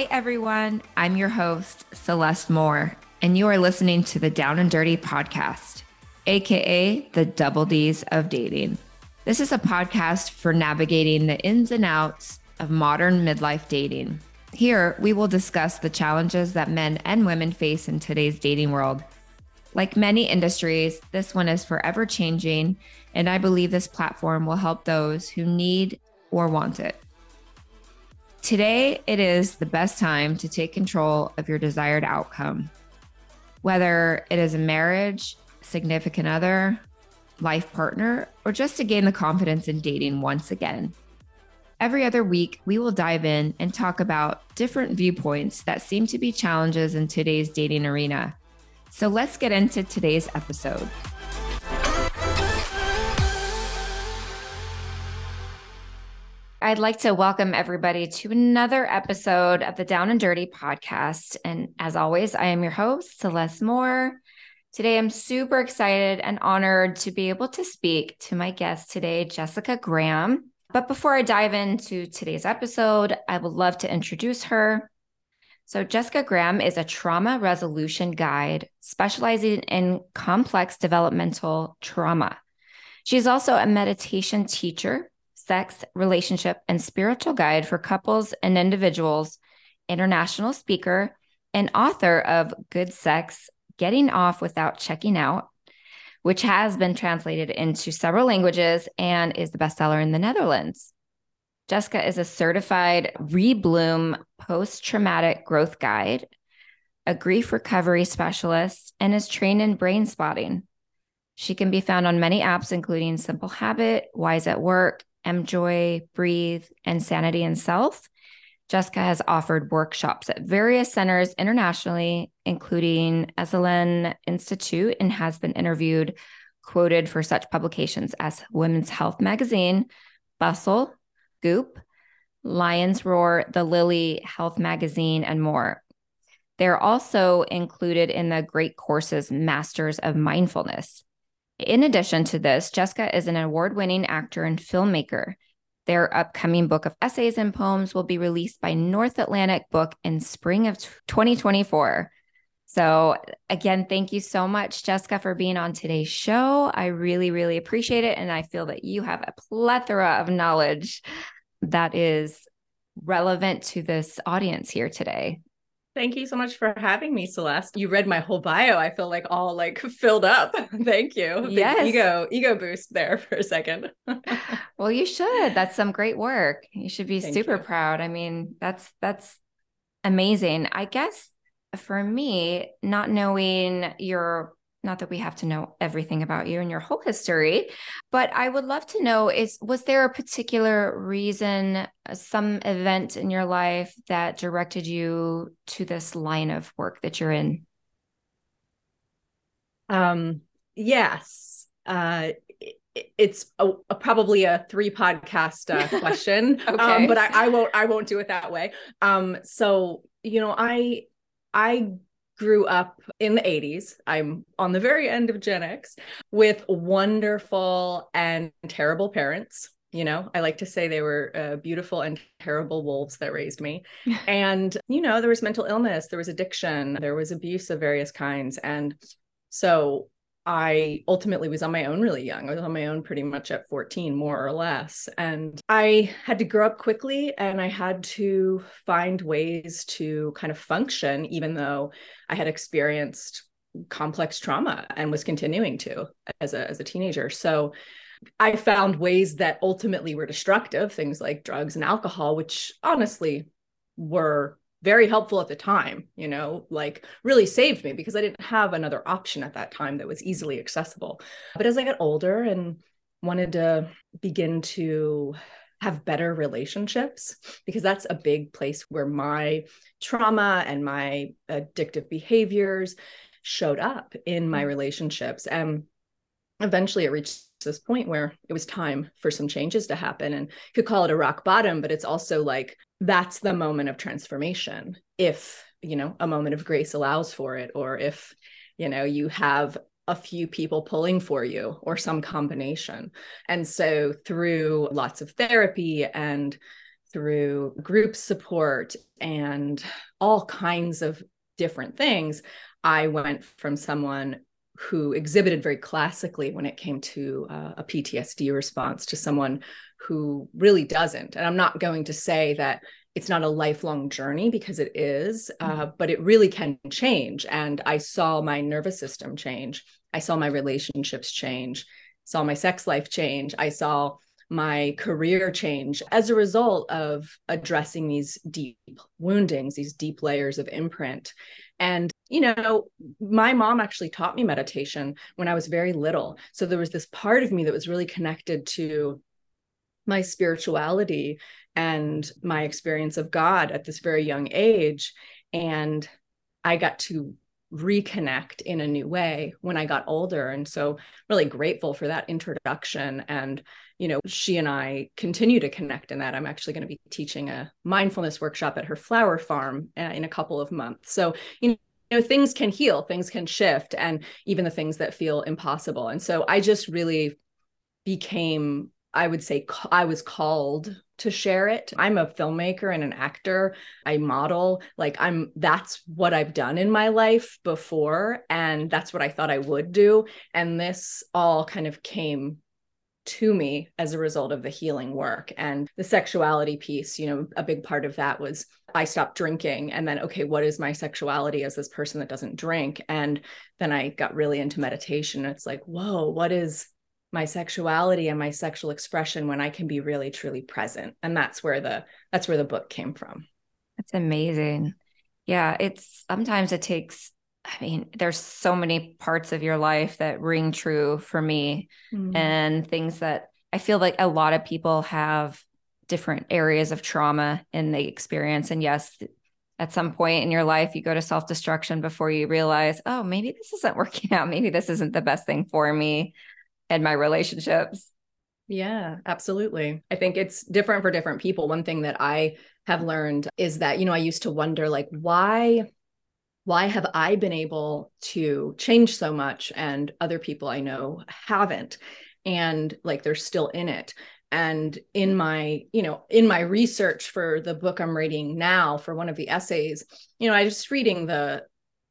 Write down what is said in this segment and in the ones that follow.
Hi, everyone. I'm your host, Celeste Moore, and you are listening to the Down and Dirty podcast, aka the Double D's of dating. This is a podcast for navigating the ins and outs of modern midlife dating. Here, we will discuss the challenges that men and women face in today's dating world. Like many industries, this one is forever changing, and I believe this platform will help those who need or want it. Today, it is the best time to take control of your desired outcome. Whether it is a marriage, significant other, life partner, or just to gain the confidence in dating once again. Every other week, we will dive in and talk about different viewpoints that seem to be challenges in today's dating arena. So let's get into today's episode. I'd like to welcome everybody to another episode of the Down and Dirty podcast. And as always, I am your host, Celeste Moore. Today, I'm super excited and honored to be able to speak to my guest today, Jessica Graham. But before I dive into today's episode, I would love to introduce her. So Jessica Graham is a trauma resolution guide specializing in complex developmental trauma. She's also a meditation teacher, sex, relationship, and spiritual guide for couples and individuals, international speaker, and author of Good Sex, Getting Off Without Checking Out, which has been translated into several languages and is the bestseller in the Netherlands. Jessica is a certified Rebloom post-traumatic growth guide, a grief recovery specialist, and is trained in brain spotting. She can be found on many apps, including Simple Habit, Wise at Work, MJoy, Breathe, and Sanity and Self. Jessica has offered workshops at various centers internationally, including Esalen Institute, and has been quoted for such publications as Women's Health Magazine, Bustle, Goop, Lion's Roar, The Lily Health Magazine, and more. They're also included in the Great Courses Masters of Mindfulness. In addition to this, Jessica is an award-winning actor and filmmaker. Their upcoming book of essays and poems will be released by North Atlantic Book in spring of 2024. So again, thank you so much, Jessica, for being on today's show. I really, really appreciate it. And I feel that you have a plethora of knowledge that is relevant to this audience here today. Thank you so much for having me, Celeste. You read my whole bio. I feel like all filled up. Thank you. Yes. Big ego boost there for a second. Well, you should. That's some great work. You should be super proud. I mean, that's amazing. I guess for me, not that we have to know everything about you and your whole history, but I would love to know was there a particular reason, some event in your life that directed you to this line of work that you're in? Yes. It's probably a 3-podcast question, okay. But I won't do it that way. So, I grew up in the 80s. I'm on the very end of Gen X with wonderful and terrible parents. I like to say they were beautiful and terrible wolves that raised me. And, there was mental illness, there was addiction, there was abuse of various kinds. And so I ultimately was on my own really young. I was on my own pretty much at 14, more or less. And I had to grow up quickly and I had to find ways to kind of function, even though I had experienced complex trauma and was continuing to as a teenager. So I found ways that ultimately were destructive, things like drugs and alcohol, which honestly were very helpful at the time, really saved me because I didn't have another option at that time that was easily accessible. But as I got older and wanted to begin to have better relationships, because that's a big place where my trauma and my addictive behaviors showed up in my relationships. And eventually it reached this point where it was time for some changes to happen, and you could call it a rock bottom, but it's also that's the moment of transformation. If, a moment of grace allows for it, or if, you have a few people pulling for you or some combination. And so through lots of therapy and through group support and all kinds of different things, I went from someone who exhibited very classically when it came to a PTSD response to someone who really doesn't. And I'm not going to say that it's not a lifelong journey, because it is, but it really can change. And I saw my nervous system change. I saw my relationships change, saw my sex life change. I saw my career change as a result of addressing these deep woundings, these deep layers of imprint. And, you know, my mom actually taught me meditation when I was very little. So there was this part of me that was really connected to my spirituality and my experience of God at this very young age. And I got to reconnect in a new way when I got older. And so really grateful for that introduction. And, you know, she and I continue to connect in that. I'm actually going to be teaching a mindfulness workshop at her flower farm in a couple of months. So, you know, things can heal, things can shift, and even the things that feel impossible. And so I just really became, I would say, I was called to share it. I'm a filmmaker and an actor. I model. That's what I've done in my life before. And that's what I thought I would do. And this all kind of came to me as a result of the healing work. And the sexuality piece, you know, a big part of that was I stopped drinking. And then, okay, what is my sexuality as this person that doesn't drink? And then I got really into meditation. It's like, whoa, what is my sexuality and my sexual expression when I can be really truly present? And that's where the book came from. That's amazing. Yeah, sometimes it takes, I mean, there's so many parts of your life that ring true for me, and things that I feel like a lot of people have different areas of trauma in the experience. And yes, at some point in your life, you go to self-destruction before you realize, oh, maybe this isn't working out. Maybe this isn't the best thing for me and my relationships. Yeah, absolutely. I think it's different for different people. One thing that I have learned is that, you know, I used to wonder, like, why have I been able to change so much and other people I know haven't? And like, they're still in it. And in my research for the book I'm writing now, for one of the essays, you know, I was reading the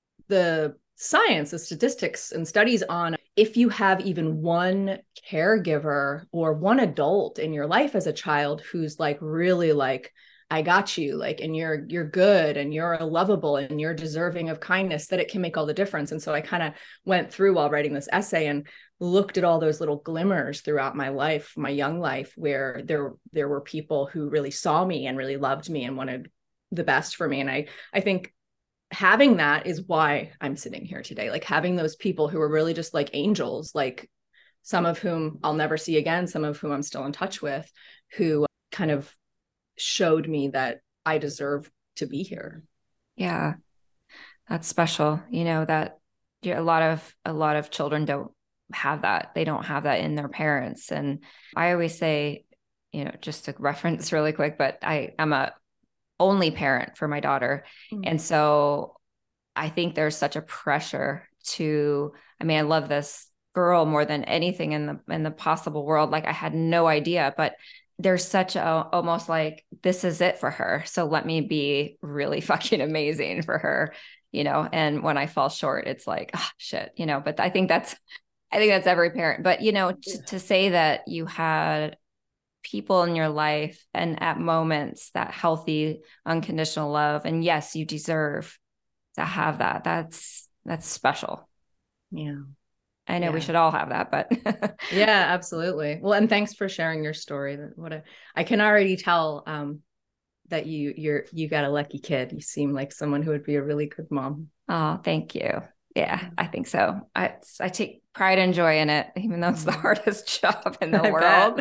science, the statistics and studies on if you have even one caregiver or one adult in your life as a child who's like really like, I got you, like, and you're good and you're lovable and you're deserving of kindness, that it can make all the difference. And so I kind of went through while writing this essay and looked at all those little glimmers throughout my life, my young life, where there were people who really saw me and really loved me and wanted the best for me. And I think having that is why I'm sitting here today, like having those people who are really just like angels, like some of whom I'll never see again, some of whom I'm still in touch with, who kind of showed me that I deserve to be here. Yeah, that's special. You know, that a lot of children don't have that. They don't have that in their parents. And I always say, you know, just to reference really quick, but I'm a only parent for my daughter. And so I think there's such a pressure to, I mean, I love this girl more than anything in the possible world. Like, I had no idea, but there's such a almost like, this is it for her. So let me be really fucking amazing for her, you know? And when I fall short, it's like, oh, shit, you know, but I think that's every parent. But, you know, to say that you had people in your life and at moments that healthy, unconditional love, and yes, you deserve to have that. That's special. Yeah. I know we should all have that, but yeah, absolutely. Well, and thanks for sharing your story. I can already tell that you got a lucky kid. You seem like someone who would be a really good mom. Oh, thank you. Yeah, I think so. I take pride and joy in it, even though it's the hardest job in the world.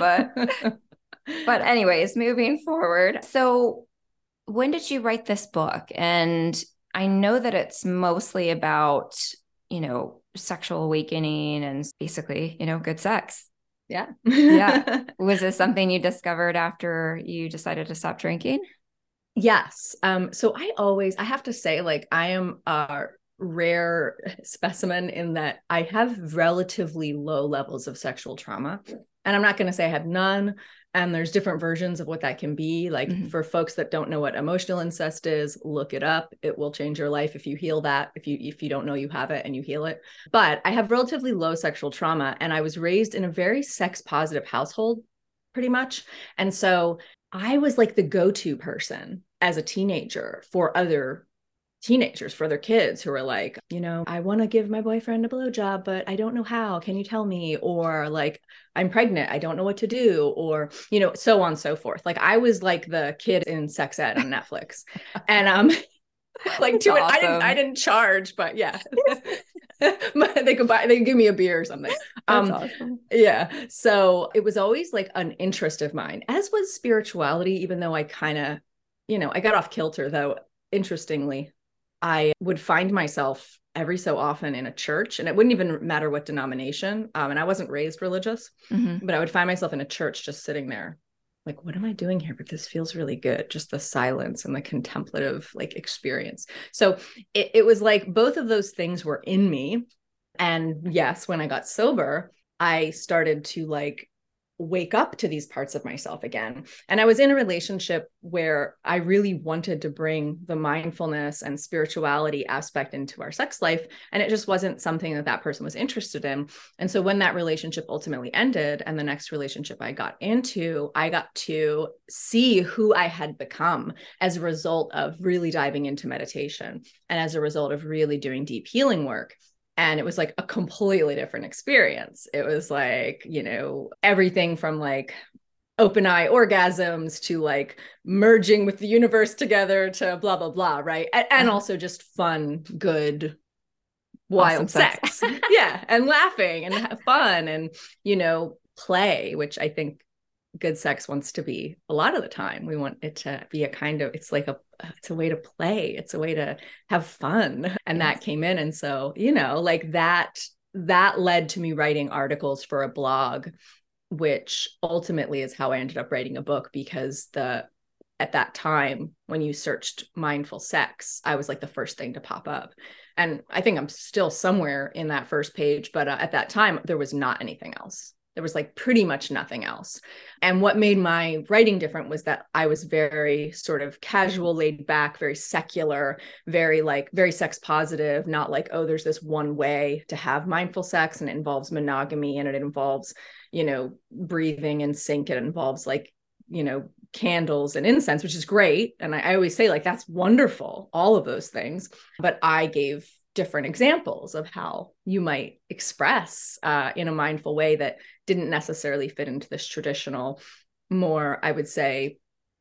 But anyways, moving forward. So when did you write this book? And I know that it's mostly about, you know, sexual awakening and basically, you know, good sex. Yeah. Yeah. Was this something you discovered after you decided to stop drinking? Yes. So I have to say, like, I am a rare specimen in that I have relatively low levels of sexual trauma. And I'm not going to say I have none. And there's different versions of what that can be. Like for folks that don't know what emotional incest is, look it up. It will change your life if you heal that, if you don't know you have it and you heal it. But I have relatively low sexual trauma, and I was raised in a very sex positive household, pretty much. And so I was like the go-to person as a teenager for other teenagers, for their kids who are like, I want to give my boyfriend a blowjob, but I don't know how. Can you tell me? Or like, I'm pregnant, I don't know what to do, or, so on and so forth. Like I was like the kid in sex ed on Netflix. And like to it, awesome. I didn't charge, but yeah. they could give me a beer or something. That's awesome. Yeah. So it was always like an interest of mine, as was spirituality, even though I kind of, I got off kilter, though. Interestingly, I would find myself every so often in a church, and it wouldn't even matter what denomination. And I wasn't raised religious, but I would find myself in a church just sitting there like, what am I doing here? But this feels really good. Just the silence and the contemplative like experience. So it was like both of those things were in me. And yes, when I got sober, I started to like wake up to these parts of myself again. And I was in a relationship where I really wanted to bring the mindfulness and spirituality aspect into our sex life. And it just wasn't something that person was interested in. And so when that relationship ultimately ended and the next relationship I got into, I got to see who I had become as a result of really diving into meditation and as a result of really doing deep healing work. And it was like a completely different experience. It was like, everything from like open eye orgasms to like merging with the universe together to blah, blah, blah. Right. And also just fun, good, wild awesome sex. Yeah. And laughing and fun and, play, which I think good sex wants to be a lot of the time. We want it to be it's a way to play. It's a way to have fun. And yes. That came in. And so, like that led to me writing articles for a blog, which ultimately is how I ended up writing a book, because at that time, when you searched mindful sex, I was like the first thing to pop up. And I think I'm still somewhere in that first page, but at that time, there was not anything else. There was like pretty much nothing else. And what made my writing different was that I was very sort of casual, laid back, very secular, very sex positive, not like, oh, there's this one way to have mindful sex and it involves monogamy and it involves, breathing in sync. It involves like, candles and incense, which is great. And I always say like, that's wonderful, all of those things. But I gave different examples of how you might express in a mindful way that didn't necessarily fit into this traditional, more, I would say,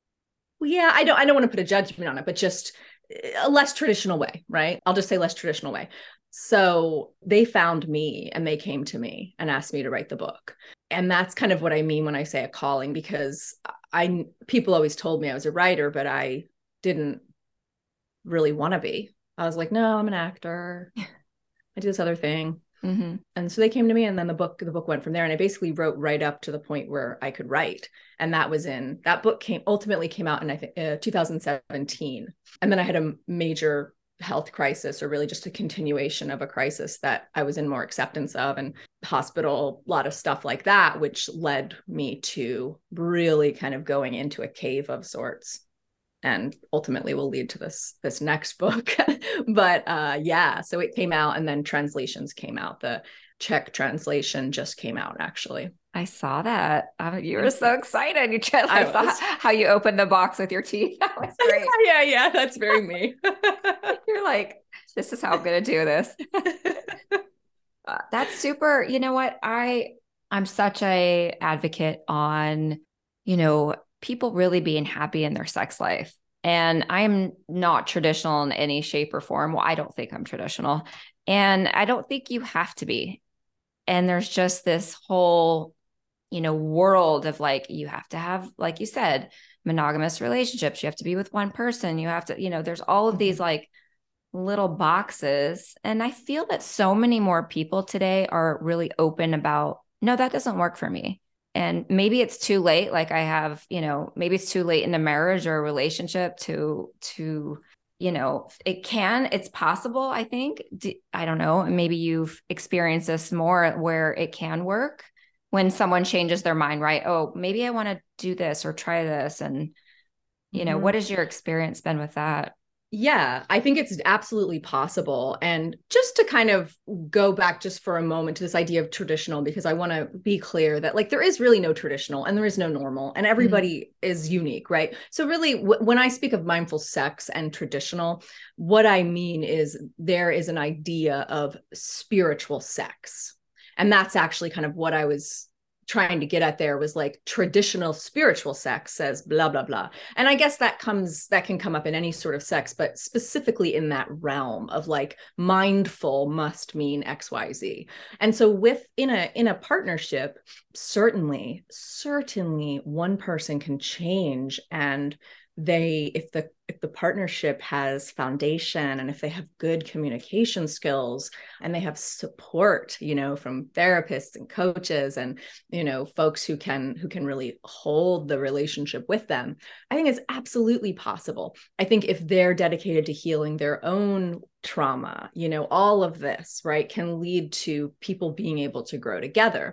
I don't want to put a judgment on it, but just a less traditional way, right? I'll just say less traditional way. So they found me and they came to me and asked me to write the book. And that's kind of what I mean when I say a calling, because people always told me I was a writer, but I didn't really want to be. I was like, no, I'm an actor. I do this other thing. Mm-hmm. And so they came to me, and then the book went from there. And I basically wrote right up to the point where I could write. And that book ultimately came out in, I think, 2017. And then I had a major health crisis, or really just a continuation of a crisis that I was in more acceptance of, and hospital, a lot of stuff like that, which led me to really kind of going into a cave of sorts. And ultimately will lead to this next book. But so it came out, and then translations came out. The Czech translation just came out, actually. I saw that. You were so excited. You saw how you opened the box with your teeth. That was great. Yeah, that's very me. You're like, this is how I'm going to do this. That's super. You know what? I'm such a advocate on, people really being happy in their sex life. And I'm not traditional in any shape or form. Well, I don't think I'm traditional. And I don't think you have to be. And there's just this whole, world of like, you have to have, like you said, monogamous relationships. You have to be with one person. You have to, there's all of these like little boxes. And I feel that so many more people today are really open about, no, that doesn't work for me. And maybe it's too late. Like I have, maybe it's too late in a marriage or a relationship to, it's possible. I think, I don't know. Maybe you've experienced this more where it can work. when someone changes their mind, right? Oh, maybe I want to do this or try this. And, what has your experience been with that? Yeah, I think it's absolutely possible. And just to kind of go back just for a moment to this idea of traditional, because I want to be clear that like there is really no traditional and there is no normal and everybody is unique, right? So really when I speak of mindful sex and traditional, what I mean is there is an idea of spiritual sex. And that's actually kind of what I was trying to get at there, was like traditional spiritual sex says blah blah blah. And I guess that can come up in any sort of sex, but specifically in that realm of like mindful must mean XYZ. And so in a partnership, certainly one person can change, and if the partnership has foundation and if they have good communication skills and they have support, from therapists and coaches and, folks who can really hold the relationship with them, I think it's absolutely possible. I think if they're dedicated to healing their own trauma, all of this, right, can lead to people being able to grow together.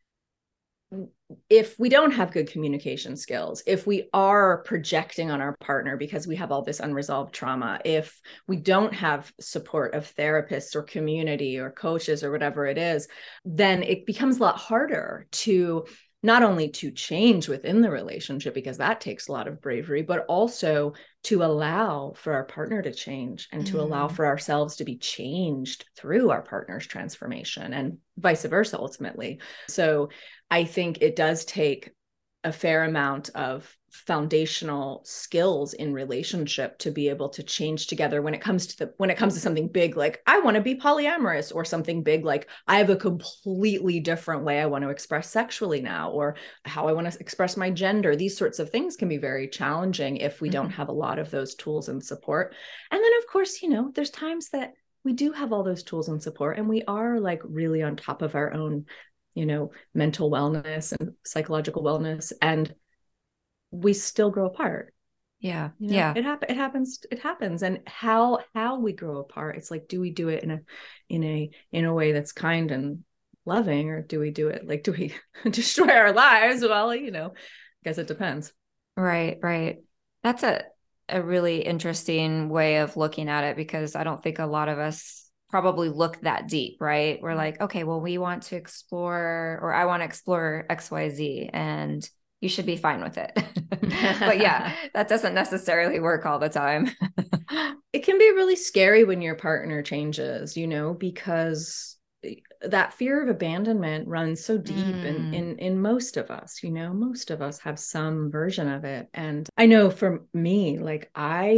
If we don't have good communication skills, if we are projecting on our partner because we have all this unresolved trauma, if we don't have support of therapists or community or coaches or whatever it is, then it becomes a lot harder to not only to change within the relationship, because that takes a lot of bravery, but also to allow for our partner to change and to allow for ourselves to be changed through our partner's transformation and vice versa, ultimately. So I think it does take a fair amount of foundational skills in relationship to be able to change together when it comes to something big, like I want to be polyamorous, or something big like I have a completely different way I want to express sexually now, or how I want to express my gender. These sorts of things can be very challenging if we don't have a lot of those tools and support. And then of course, there's times that we do have all those tools and support and we are like really on top of our own, mental wellness and psychological wellness, and we still grow apart. Yeah. It happens. And how we grow apart, it's like, do we do it in a way that's kind and loving, or do we do it like, do we destroy our lives? Well, I guess it depends. Right. That's a really interesting way of looking at it, because I don't think a lot of us probably look that deep, right? We're like, okay, well, we want to explore, or I want to explore XYZ, and you should be fine with it. But yeah, that doesn't necessarily work all the time. It can be really scary when your partner changes, because that fear of abandonment runs so deep in most of us. Most of us have some version of it. And I know for me, like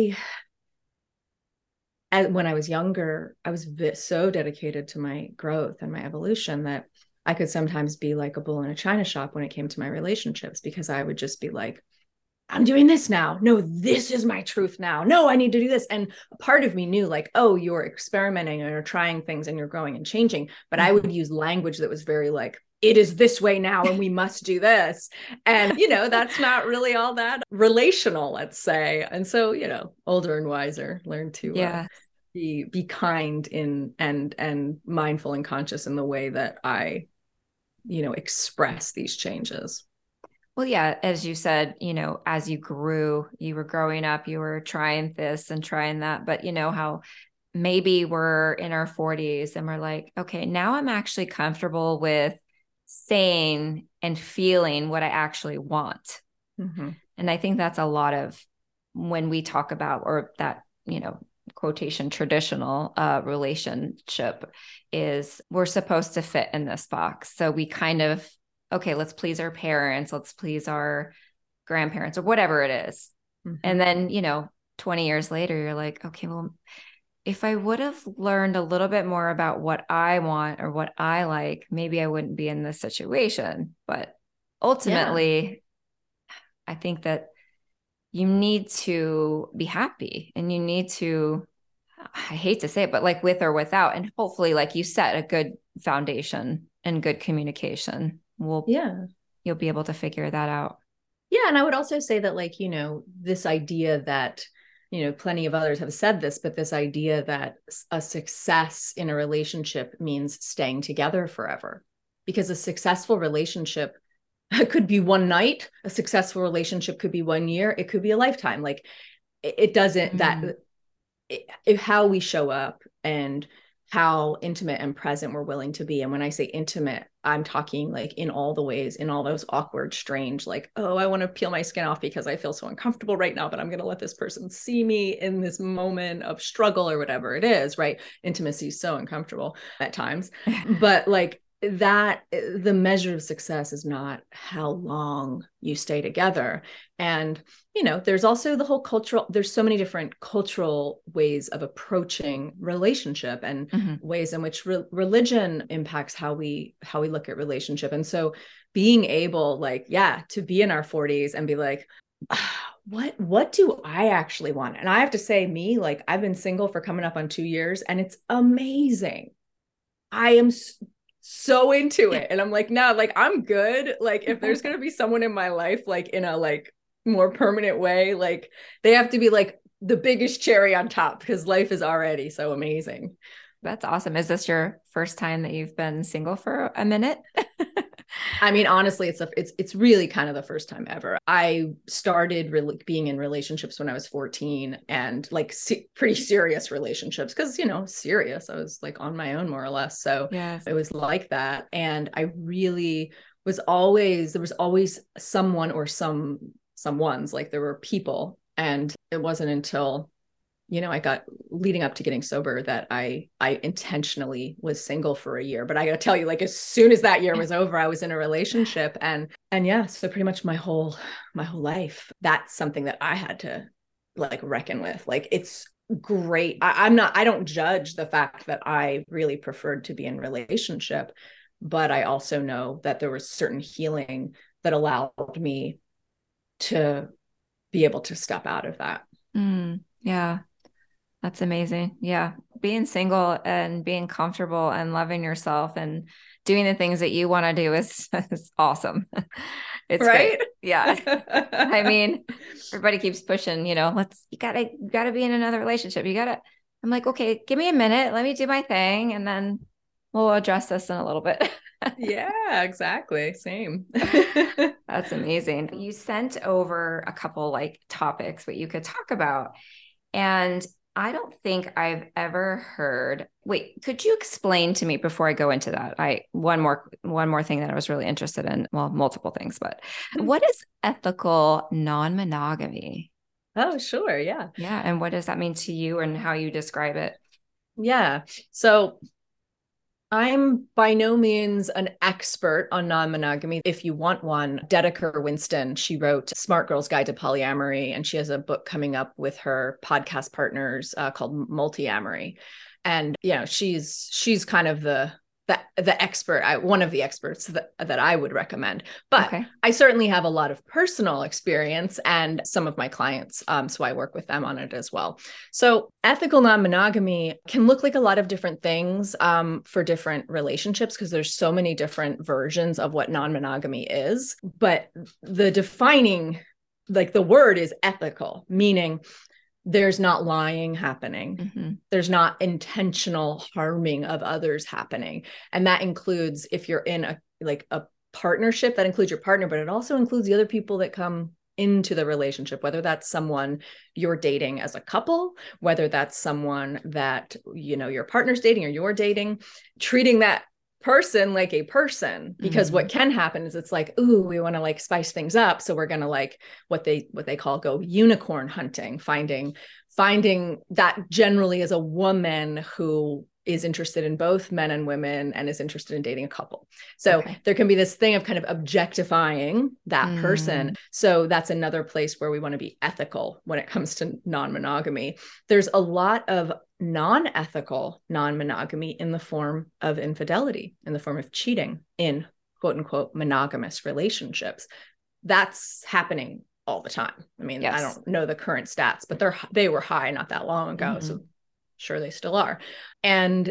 when I was younger, I was so dedicated to my growth and my evolution that I could sometimes be like a bull in a china shop when it came to my relationships, because I would just be like, I'm doing this now. No, this is my truth now. No, I need to do this. And a part of me knew like, oh, you're experimenting and you're trying things and you're growing and changing. But I would use language that was very like, it is this way now and we must do this. And, that's not really all that relational, let's say. And so, older and wiser, learn to be kind in and mindful and conscious in the way that I, express these changes. Well, yeah, as you said, as you grew, you were growing up, you were trying this and trying that, but how maybe we're in our 40s and we're like, okay, now I'm actually comfortable with saying and feeling what I actually want. And I think that's a lot of when we talk about, or that, quotation traditional relationship, is we're supposed to fit in this box. So we kind of, okay, let's please our parents, let's please our grandparents, or whatever it is. And then, 20 years later, you're like, okay, well, if I would have learned a little bit more about what I want or what I like, maybe I wouldn't be in this situation. But ultimately, I think that you need to be happy, and you need to, I hate to say it, but like with or without, and hopefully like you set a good foundation and good communication. You'll be able to figure that out. Yeah. And I would also say that, like, this idea that, plenty of others have said this, but this idea that a success in a relationship means staying together forever. because a successful relationship could be one night. A successful relationship could be 1 year. It could be a lifetime. Like it doesn't, how we show up and how intimate and present we're willing to be. And when I say intimate, I'm talking like in all the ways, in all those awkward, strange, like, oh, I want to peel my skin off because I feel so uncomfortable right now, but I'm going to let this person see me in this moment of struggle or whatever it is, right? Intimacy is so uncomfortable at times, but like that, the measure of success is not how long you stay together. And there's also the whole there's so many different cultural ways of approaching relationship and ways in which religion impacts how we look at relationship. And so being able to be in our 40s and be like, what do I actually want? And I have to say, I've been single for coming up on 2 years and it's amazing. I am so into it. And I'm like, no, I'm good. Like if there's going to be someone in my life, in a more permanent way, they have to be the biggest cherry on top because life is already so amazing. That's awesome. Is this your first time that you've been single for a minute? I mean, honestly, it's really kind of the first time ever. I started really being in relationships when I was 14 and pretty serious relationships because, serious. I was on my own more or less. So yes. It was like that. And I really there was always someone or someone's, there were people. And it wasn't until I got leading up to getting sober that I intentionally was single for a year. But I got to tell you, as soon as that year was over, I was in a relationship and yeah, so pretty much my whole life, that's something that I had to reckon with. It's great. I don't judge the fact that I really preferred to be in relationship, but I also know that there was certain healing that allowed me to be able to step out of that. Yeah. That's amazing. Yeah. Being single and being comfortable and loving yourself and doing the things that you want to do is awesome. It's right. Great. Yeah. I mean, everybody keeps pushing, you gotta be in another relationship. I'm like, okay, give me a minute. Let me do my thing. And then we'll address this in a little bit. Yeah, exactly. Same. That's amazing. You sent over a couple topics that you could talk about. And I don't think I've ever heard. Wait, could you explain to me before I go into that? One more thing that I was really interested in. Well, multiple things, but what is ethical non-monogamy? Oh, sure. Yeah. Yeah. And what does that mean to you and how you describe it? Yeah. So I'm by no means an expert on non-monogamy. If you want one, Dedeker Winston, she wrote Smart Girl's Guide to Polyamory, and she has a book coming up with her podcast partners called Multiamory. And, she's kind of the expert, one of the experts that I would recommend. But okay. I certainly have a lot of personal experience and some of my clients, so I work with them on it as well. So ethical non-monogamy can look like a lot of different things for different relationships because there's so many different versions of what non-monogamy is. But the defining, the word is ethical, meaning there's not lying happening. Mm-hmm. There's not intentional harming of others happening. And that includes if you're in a partnership, that includes your partner, but it also includes the other people that come into the relationship, whether that's someone you're dating as a couple, whether that's someone that, your partner's dating or you're dating, treating that person like a person, because what can happen is it's ooh, we want to spice things up, so we're going to what they call go unicorn hunting, finding that generally is a woman who is interested in both men and women and is interested in dating a couple. So there can be this thing of kind of objectifying that person. So that's another place where we want to be ethical when it comes to non-monogamy. There's a lot of non-ethical non-monogamy in the form of infidelity, in the form of cheating in quote unquote monogamous relationships. That's happening all the time. I mean, yes. I don't know the current stats, but they were high not that long ago. So sure they still are. And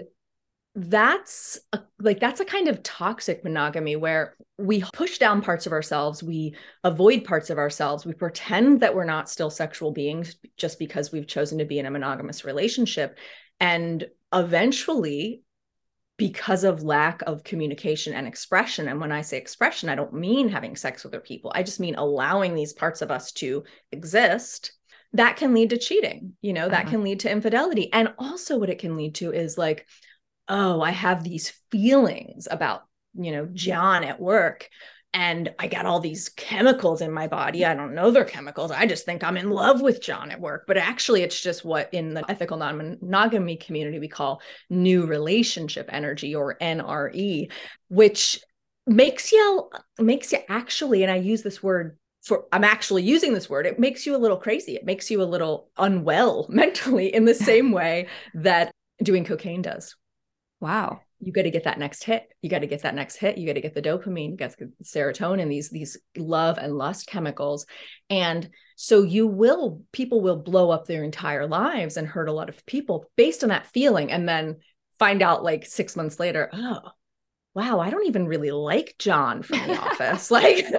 that's a kind of toxic monogamy where we push down parts of ourselves, we avoid parts of ourselves, we pretend that we're not still sexual beings just because we've chosen to be in a monogamous relationship. And eventually because of lack of communication and expression. And when I say expression, I don't mean having sex with other people. I just mean allowing these parts of us to exist. That can lead to cheating, that can lead to infidelity. And also what it can lead to is like, oh, I have these feelings about, John at work, and I got all these chemicals in my body. I don't know they're chemicals. I just think I'm in love with John at work. But actually, it's just what in the ethical non-monogamy community we call new relationship energy, or NRE, which makes you actually, and I use this word I'm actually using this word, it makes you a little crazy. It makes you a little unwell mentally in the same way that doing cocaine does. Wow. You got to get that next hit. You got to get that next hit. You got to get the dopamine, you got the serotonin, these love and lust chemicals. And so people will blow up their entire lives and hurt a lot of people based on that feeling. And then find out like 6 months later, oh, wow, I don't even really like John from The Office. Like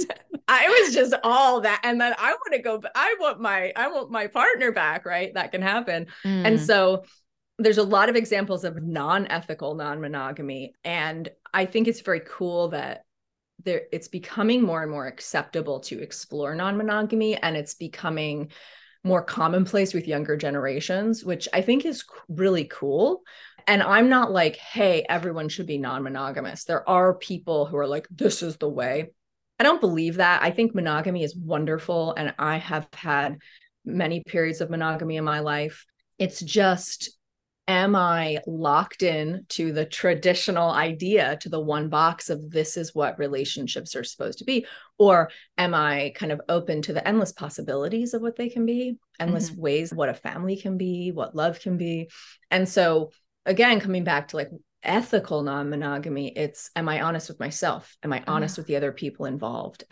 I was just all that. And then I want my partner back, right? That can happen. And so there's a lot of examples of non-ethical non-monogamy. And I think it's very cool that it's becoming more and more acceptable to explore non-monogamy, and it's becoming more commonplace with younger generations, which I think is really cool. And I'm not like, hey, everyone should be non-monogamous. There are people who are like, this is the way. I don't believe that. I think monogamy is wonderful. And I have had many periods of monogamy in my life. It's just, am I locked in to the traditional idea, to the one box of this is what relationships are supposed to be? Or am I kind of open to the endless possibilities of what they can be, endless ways, what a family can be, what love can be? And so again, coming back to like ethical non-monogamy, it's, am I honest with myself? Am I honest with the other people involved?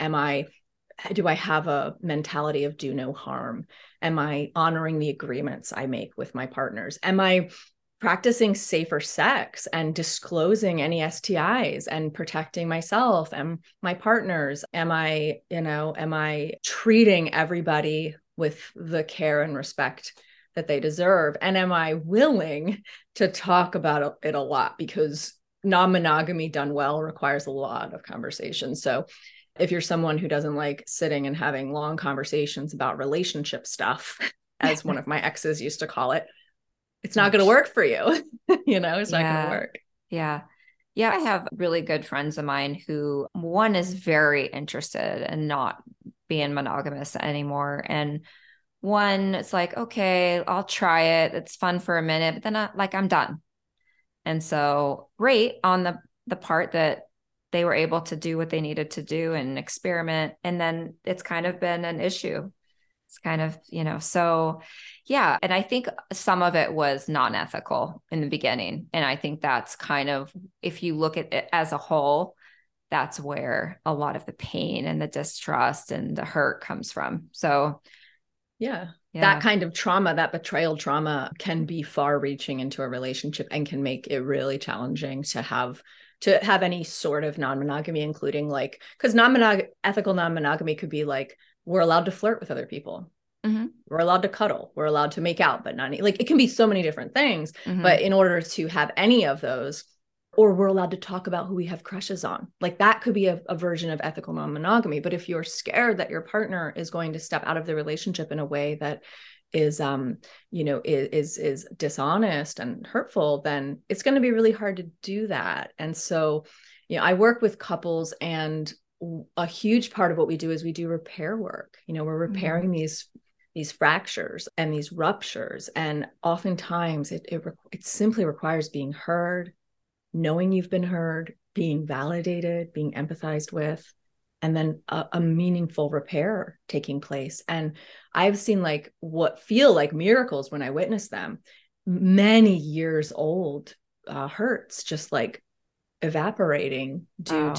Do I have a mentality of do no harm? Am I honoring the agreements I make with my partners? Am I practicing safer sex and disclosing any STIs and protecting myself and my partners? Am I treating everybody with the care and respect that they deserve? And am I willing to talk about it a lot? Because non-monogamy done well requires a lot of conversation. So if you're someone who doesn't like sitting and having long conversations about relationship stuff, as one of my exes used to call it, it's not going to work for you. It's not going to work. Yeah. Yeah. I have really good friends of mine who, one is very interested in not being monogamous anymore. And one, it's like, okay, I'll try it. It's fun for a minute, but then I'm done. And so great on the part that they were able to do what they needed to do and experiment. And then it's kind of been an issue. It's kind of, so yeah. And I think some of it was non-ethical in the beginning. And I think that's kind of, if you look at it as a whole, that's where a lot of the pain and the distrust and the hurt comes from. So yeah. That kind of trauma, that betrayal trauma, can be far reaching into a relationship and can make it really challenging to have any sort of non-monogamy, including like, because ethical non-monogamy could be like, we're allowed to flirt with other people. We're allowed to cuddle. We're allowed to make out, but not like, it can be so many different things. But in order to have any of those, or we're allowed to talk about who we have crushes on, like that could be a version of ethical non-monogamy. But if you're scared that your partner is going to step out of the relationship in a way that is is dishonest and hurtful, then it's going to be really hard to do that. And so I work with couples, and a huge part of what we do is we do repair work. We're repairing these fractures and these ruptures, and oftentimes it simply requires being heard, knowing you've been heard, being validated, being empathized with, and then a meaningful repair taking place. And I've seen like what feel like miracles when I witness them. Many years old hurts just like evaporating due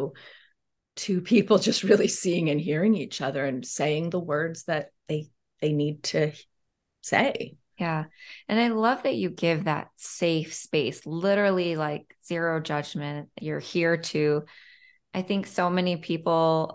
to people just really seeing and hearing each other and saying the words that they need to say. Yeah. And I love that you give that safe space, literally like zero judgment. You're here to, I think so many people,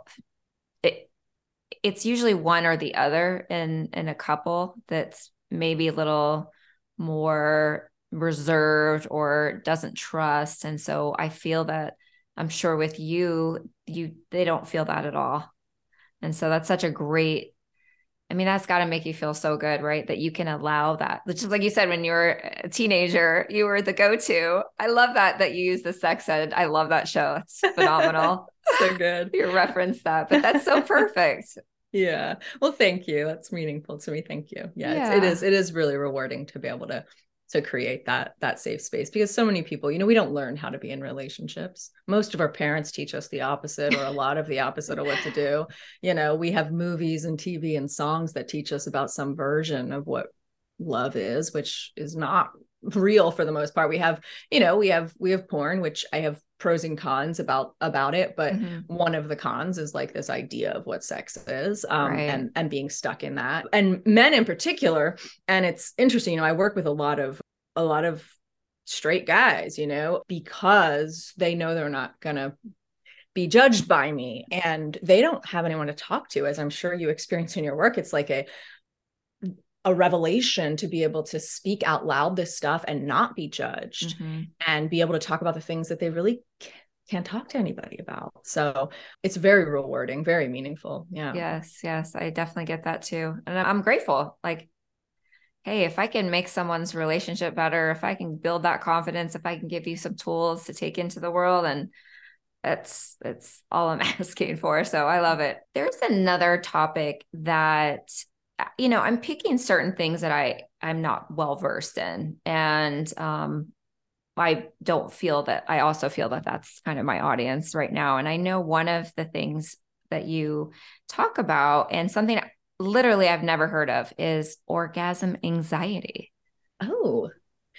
it's usually one or the other in a couple that's maybe a little more reserved or doesn't trust. And so I feel that, I'm sure with you, they don't feel that at all. And so that's such a great, I mean, that's got to make you feel so good, right? That you can allow that. Just like you said, when you were a teenager, you were the go-to. I love that you use the sex ed. I love that show. It's phenomenal. So good. You referenced that, but that's so perfect. Yeah. Well, thank you. That's meaningful to me. Thank you. Yeah. It is really rewarding to be able to create that safe space, because so many people, we don't learn how to be in relationships. Most of our parents teach us the opposite, or a lot of the opposite of what to do. We have movies and TV and songs that teach us about some version of what love is, which is not real for the most part. We have porn, which I have pros and cons about it, but one of the cons is like this idea of what sex is, right. and being stuck in that, and men in particular. And it's interesting, I work with a lot of straight guys, because they know they're not gonna be judged by me, and they don't have anyone to talk to, as I'm sure you experience in your work. It's like a revelation to be able to speak out loud this stuff and not be judged, and be able to talk about the things that they really can't talk to anybody about. So it's very rewarding, very meaningful. Yeah. Yes. I definitely get that too. And I'm grateful. Like, hey, if I can make someone's relationship better, if I can build that confidence, if I can give you some tools to take into the world, and it's all I'm asking for. So I love it. There's another topic that, I'm picking certain things that I'm not well-versed in. And I also feel that that's kind of my audience right now. And I know one of the things that you talk about, and something literally I've never heard of, is orgasm anxiety. Oh,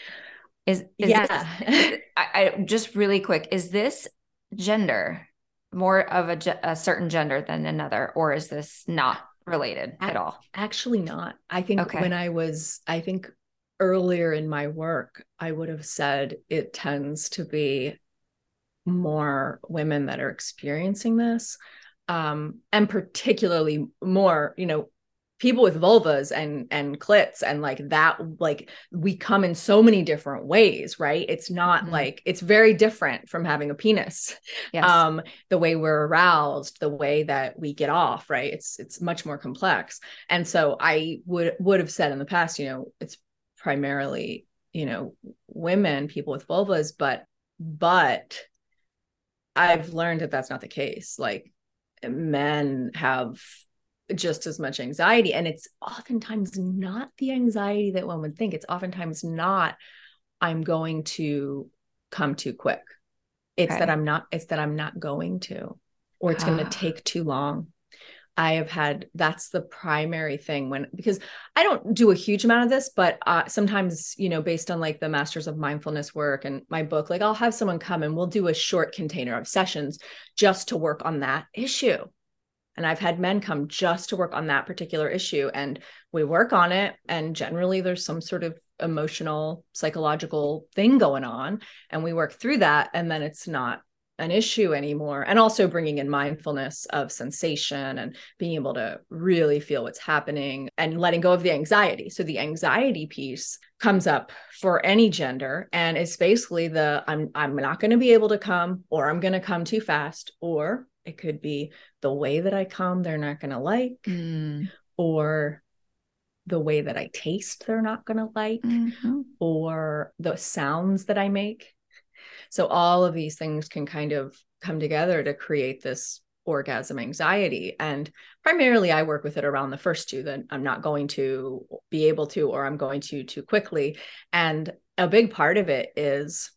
yeah. I just really quick, is this gender more of a certain gender than another, or is this not related at all? Actually not. I think I think earlier in my work, I would have said it tends to be more women that are experiencing this, and particularly more, people with vulvas and clits, and like that, like we come in so many different ways, right? It's not like, it's very different from having a penis. Yes. The way we're aroused, the way that we get off, right? It's much more complex. And so I would have said in the past, it's primarily, women, people with vulvas, but I've learned that that's not the case. Like, men have just as much anxiety, and it's oftentimes not the anxiety that one would think. It's oftentimes not, I'm going to come too quick. It's that I'm not going to, or it's going to take too long. That's the primary thing, because I don't do a huge amount of this, but sometimes, based on like the Masters of Mindfulness work and my book, like I'll have someone come and we'll do a short container of sessions just to work on that issue. And I've had men come just to work on that particular issue, and we work on it. And generally there's some sort of emotional, psychological thing going on, and we work through that. And then it's not an issue anymore. And also bringing in mindfulness of sensation and being able to really feel what's happening and letting go of the anxiety. So the anxiety piece comes up for any gender, and it's basically I'm not going to be able to come, or I'm going to come too fast, or it could be the way that I come, they're not going to like, or the way that I taste, they're not going to like, or the sounds that I make. So all of these things can kind of come together to create this orgasm anxiety. And primarily I work with it around the first two, that I'm not going to be able to, or I'm going to too quickly. And a big part of it is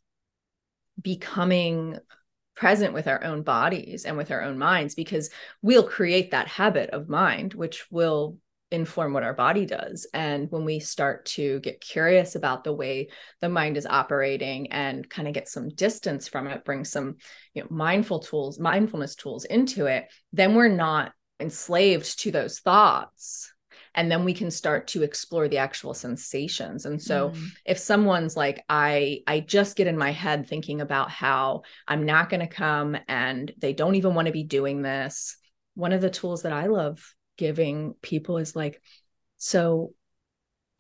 becoming present with our own bodies and with our own minds, because we'll create that habit of mind, which will inform what our body does. And when we start to get curious about the way the mind is operating and kind of get some distance from it, bring some, mindfulness tools into it, then we're not enslaved to those thoughts. And then we can start to explore the actual sensations. And so if someone's like, I just get in my head thinking about how I'm not going to come, and they don't even want to be doing this, one of the tools that I love giving people is like, so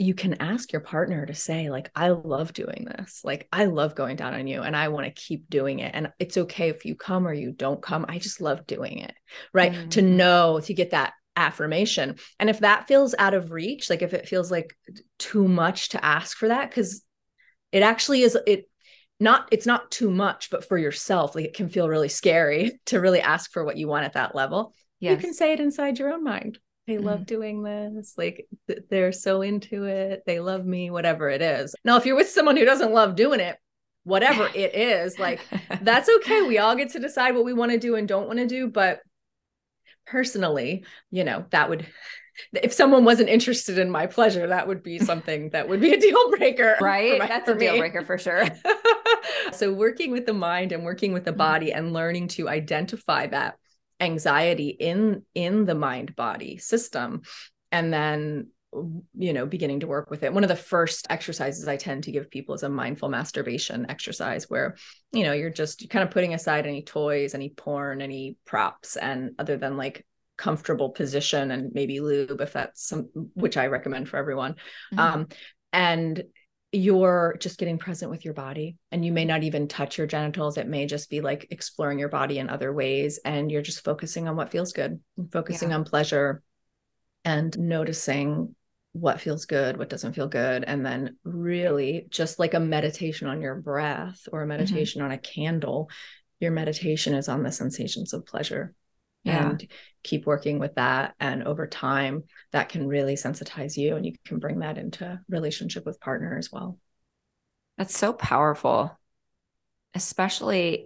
you can ask your partner to say, like, I love doing this. Like, I love going down on you and I want to keep doing it. And it's okay if you come or you don't come. I just love doing it. Right. Mm-hmm. To know, to get that affirmation. And if that feels out of reach, like if it feels like too much to ask for that, because it actually is, it's not too much, but for yourself, like it can feel really scary to really ask for what you want at that level. Yes. You can say it inside your own mind. They love doing this. Like they're so into it. They love me, whatever it is. Now, if you're with someone who doesn't love doing it, whatever it is, like that's okay. We all get to decide what we want to do and don't want to do. But personally, that would, if someone wasn't interested in my pleasure, that would be something that would be a deal breaker. Right. That's a deal breaker for sure. So working with the mind and working with the body and learning to identify that anxiety in the mind body system, and then beginning to work with it. One of the first exercises I tend to give people is a mindful masturbation exercise where you're kind of putting aside any toys, any porn, any props, and other than like comfortable position and maybe lube, if that's which I recommend for everyone. And you're just getting present with your body, and you may not even touch your genitals. It may just be like exploring your body in other ways. And you're just focusing on what feels good, focusing on pleasure, and noticing what feels good, what doesn't feel good. And then really just like a meditation on your breath or a meditation on a candle, your meditation is on the sensations of pleasure. And keep working with that. And over time, that can really sensitize you, and you can bring that into relationship with partner as well. That's so powerful, especially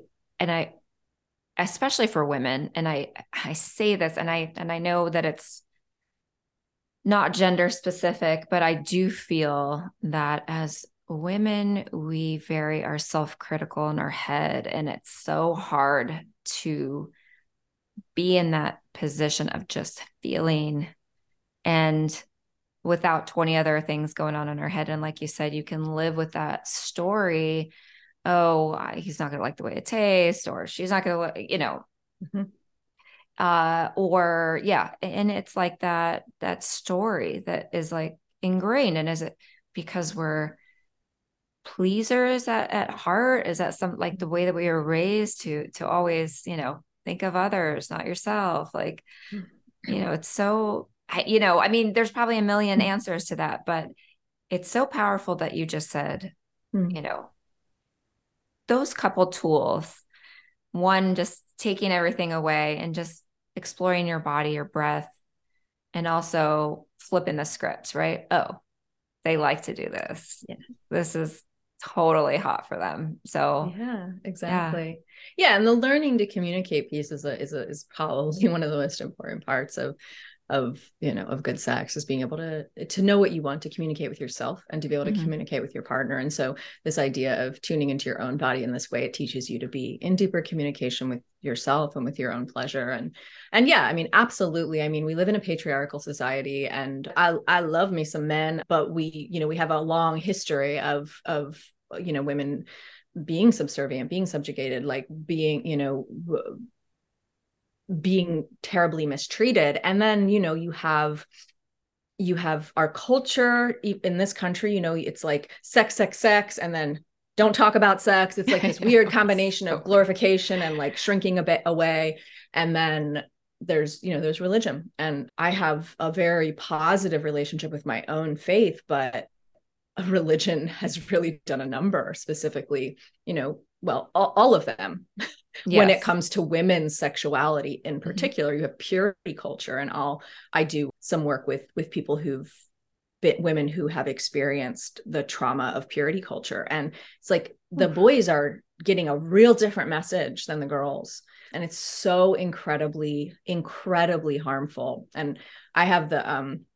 for women. And I say this, and I know that it's not gender specific, but I do feel that as women, we are self-critical in our head, and it's so hard to be in that position of just feeling and without 20 other things going on in our head. And like you said, you can live with that story. Oh, he's not going to like the way it tastes, or she's not going to, and it's like that story that is like ingrained. And is it because we're pleasers at heart? Is that some like the way that we were raised to always, think of others, not yourself? Like, it's so, I mean, there's probably a million answers to that, but it's so powerful that you just said, those couple tools, one, just taking everything away and just exploring your body, your breath, and also flipping the script, right? Oh, they like to do this. Yeah. This is totally hot for them. So yeah, exactly. Yeah. And the learning to communicate piece is probably one of the most important parts of good sex, is being able to know what you want, to communicate with yourself, and to be able to communicate with your partner. And so this idea of tuning into your own body in this way, it teaches you to be in deeper communication with yourself and with your own pleasure. And yeah, I mean, absolutely. I mean, we live in a patriarchal society, and I love me some men, but we have a long history of women being subservient, being subjugated, like being terribly mistreated. And then, you have our culture in this country, it's like sex, and then don't talk about sex. It's like this weird combination of glorification and like shrinking a bit away. And then there's religion. And I have a very positive relationship with my own faith, but religion has really done a number, specifically, all of them. Yes. When it comes to women's sexuality in particular, you have purity culture, and I do some work with people who've been women who have experienced the trauma of purity culture. And it's like the boys are getting a real different message than the girls. And it's so incredibly, incredibly harmful. And I have the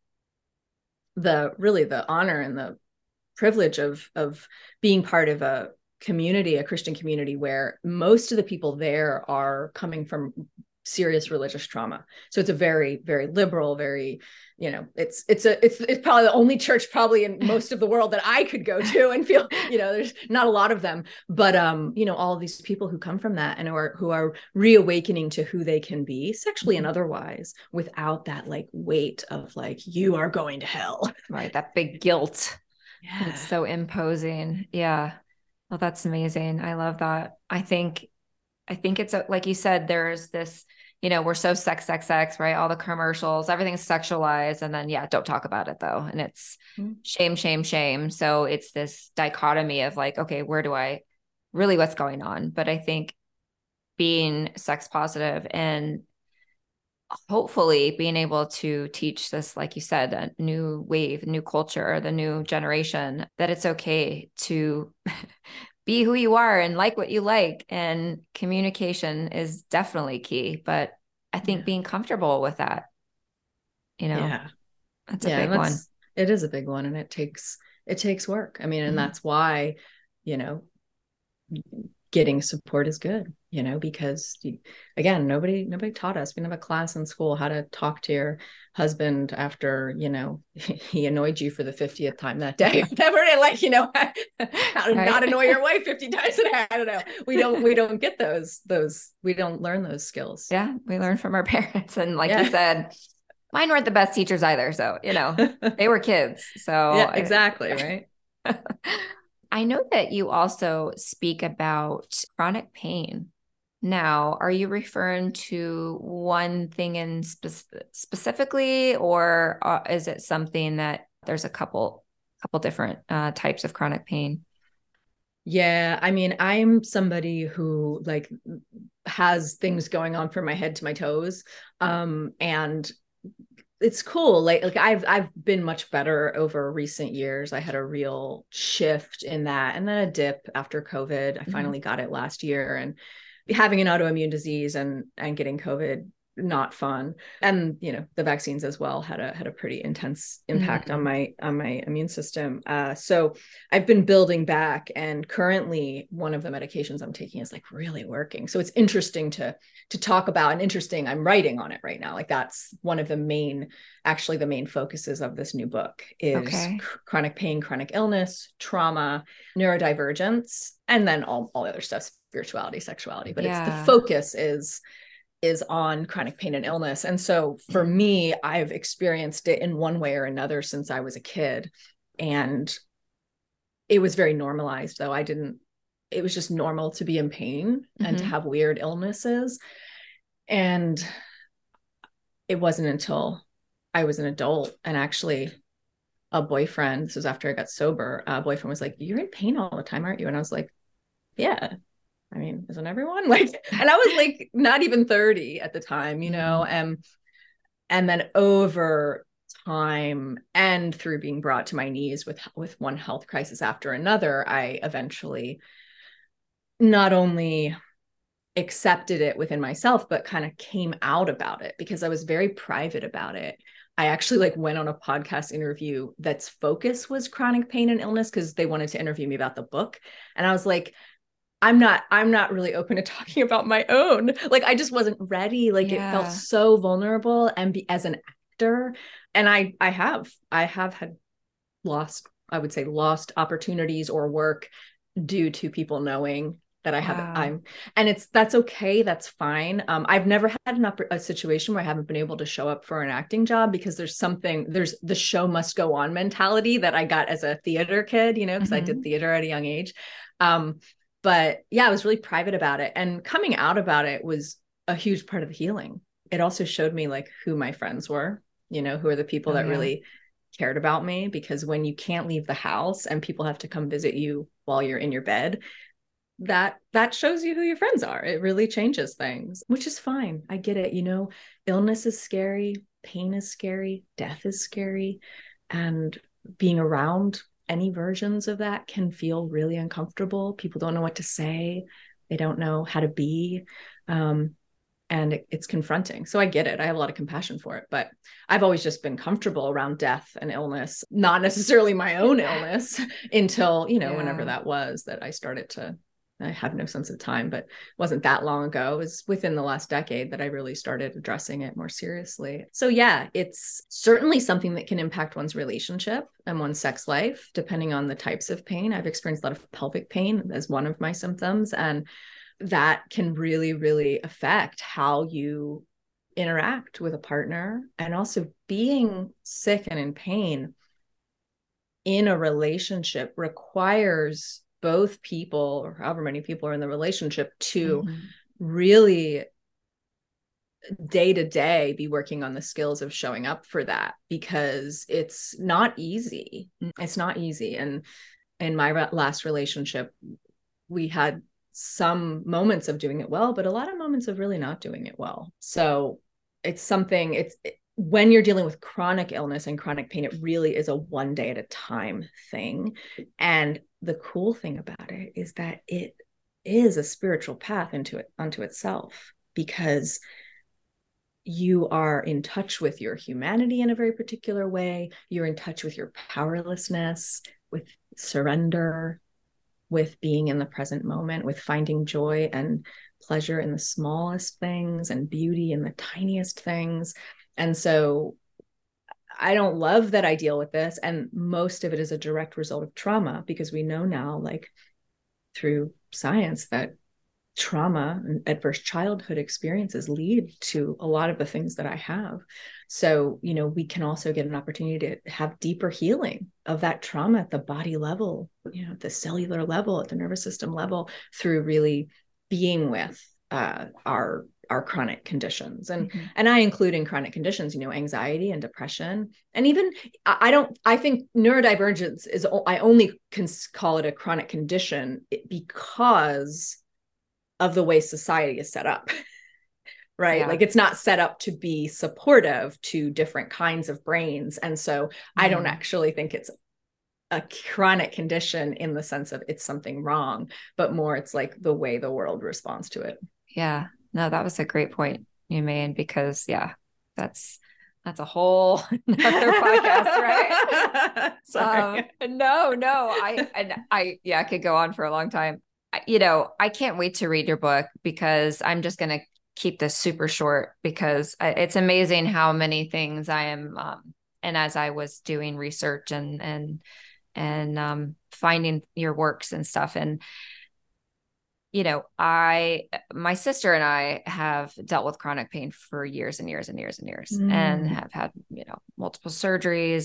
honor and the privilege of being part of a Christian community, where most of the people there are coming from serious religious trauma. So it's a very, very liberal, very, it's probably the only church probably in most of the world that I could go to and feel, there's not a lot of them, but all of these people who come from that and who are reawakening to who they can be sexually and otherwise, without that like weight of like, you are going to hell. Right. That big guilt. Yeah. It's so imposing. Yeah. Well, that's amazing. I love that. I think it's like you said, there's this, we're so sex, right? All the commercials, everything's sexualized. And then, don't talk about it though. And it's shame, shame, shame. So it's this dichotomy of like, okay, what's going on? But I think being sex positive and hopefully being able to teach this, like you said, a new wave, new culture, the new generation, that it's okay to be who you are and like what you like. And communication is definitely key, but I think being comfortable with that, that's a big one. It is a big one. And it takes work. I mean, and that's why, getting support is good, because again, nobody taught us. We didn't have a class in school how to talk to your husband after, he annoyed you for the 50th time that day, whatever. How to not annoy your wife 50 times a day. I don't know. We don't get those, we don't learn those skills. Yeah. We learn from our parents. And like you said, mine weren't the best teachers either. So, they were kids. So yeah, exactly. Right. I know that you also speak about chronic pain. Now, are you referring to one thing in specifically, or is it something that there's a couple different types of chronic pain? Yeah. I mean, I'm somebody who like has things going on from my head to my toes. And it's cool. Like I've been much better over recent years. I had a real shift in that, and then a dip after COVID. I finally got it last year, and having an autoimmune disease and getting COVID, not fun. And, the vaccines as well had a pretty intense impact on my immune system. So I've been building back, and currently one of the medications I'm taking is like really working. So it's interesting to talk about, and I'm writing on it right now. Like that's one of the main focuses of this new book is chronic pain, chronic illness, trauma, neurodivergence, and then all other stuff, spirituality, sexuality. But it's the focus is on chronic pain and illness. And so for me, I've experienced it in one way or another since I was a kid. And it was very normalized, though. It was just normal to be in pain and to have weird illnesses. And it wasn't until I was an adult, and actually a boyfriend, this was after I got sober, a boyfriend was like, "You're in pain all the time, aren't you?" And I was like, "Yeah. I mean, isn't everyone?" Like, and I was like not even 30 at the time, and then over time and through being brought to my knees with one health crisis after another, I eventually not only accepted it within myself, but kind of came out about it, because I was very private about it. I actually like went on a podcast interview that's focus was chronic pain and illness, because they wanted to interview me about the book. And I was like, I'm not really open to talking about my own. Like, I just wasn't ready. Like, it felt so vulnerable. And as an actor, and I have had lost opportunities or work due to people knowing that I have, that's okay. That's fine. I've never had a situation where I haven't been able to show up for an acting job, because there's the show must go on mentality that I got as a theater kid, because I did theater at a young age. But yeah, I was really private about it, and coming out about it was a huge part of the healing. It also showed me like who my friends were, who are the people that really cared about me, because when you can't leave the house and people have to come visit you while you're in your bed, that shows you who your friends are. It really changes things, which is fine. I get it. Illness is scary, pain is scary, death is scary, and being around any versions of that can feel really uncomfortable. People don't know what to say. They don't know how to be. And it's confronting. So I get it. I have a lot of compassion for it, but I've always just been comfortable around death and illness, not necessarily my own illness, until, whenever that was, that I started to I have no sense of time, but it wasn't that long ago. It was within the last decade that I really started addressing it more seriously. So yeah, it's certainly something that can impact one's relationship and one's sex life, depending on the types of pain. I've experienced a lot of pelvic pain as one of my symptoms, and that can really, really affect how you interact with a partner. And also being sick and in pain in a relationship requires both people, or however many people are in the relationship, to really day to day be working on the skills of showing up for that, because it's not easy. It's not easy. And in my last relationship, we had some moments of doing it well, but a lot of moments of really not doing it well. So it's something, when you're dealing with chronic illness and chronic pain, it really is a one day at a time thing. And the cool thing about it is that it is a spiritual path unto itself, because you are in touch with your humanity in a very particular way. You're in touch with your powerlessness, with surrender, with being in the present moment, with finding joy and pleasure in the smallest things and beauty in the tiniest things. And so I don't love that I deal with this. And most of it is a direct result of trauma, because we know now, like through science, that trauma and adverse childhood experiences lead to a lot of the things that I have. So, we can also get an opportunity to have deeper healing of that trauma at the body level, the cellular level, at the nervous system level, through really being with our chronic conditions. And I include in chronic conditions, anxiety and depression. And even, I think neurodivergence I only can call it a chronic condition because of the way society is set up, right? Yeah. Like it's not set up to be supportive to different kinds of brains. And so I don't actually think it's a chronic condition in the sense of it's something wrong, but more it's like the way the world responds to it. Yeah. No, that was a great point you made, because that's a whole another podcast, right? Sorry. No, I could go on for a long time. I can't wait to read your book, because I'm just going to keep this super short, because it's amazing how many things I am. And as I was doing research and finding your works and stuff, and my sister and I have dealt with chronic pain for years and years and years and years, and have had, multiple surgeries,